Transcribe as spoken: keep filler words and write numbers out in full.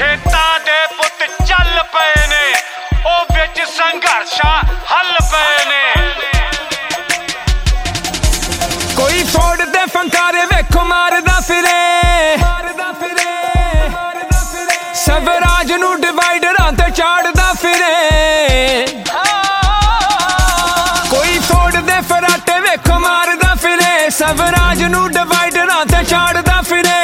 ਖੇਤਾਂ ਦੇ ਪੁੱਤ ਚੱਲ ਪਏ ਨੇ, ਉਹ ਵਿੱਚ ਸੰਘਰਸ਼ਾਂ ਹੱਲ ਪਏ ਨੇ। ਕੋਈ ਫੋੜ ਦੇ ਫੰਕਾਰੇ ਵੇਖੋ ਮਾਰਦਾ ਫਿਰੇ, ਸਵਰਾਜ ਨੂੰ ਡਿਵਾਈਡਰਾਂ ਤੇ ਚਾੜਦਾ ਫਿਰੇ। ਕੋਈ ਫੋੜ ਦੇ ਫਰਾਟੇ ਵੇਖੋ ਮਾਰਦਾ ਫਿਰੇ, ਸਵਰਾਜ ਨੂੰ ਡਿਵਾਈਡਰਾਂ ਤੇ ਚਾੜਦਾ ਫਿਰੇ।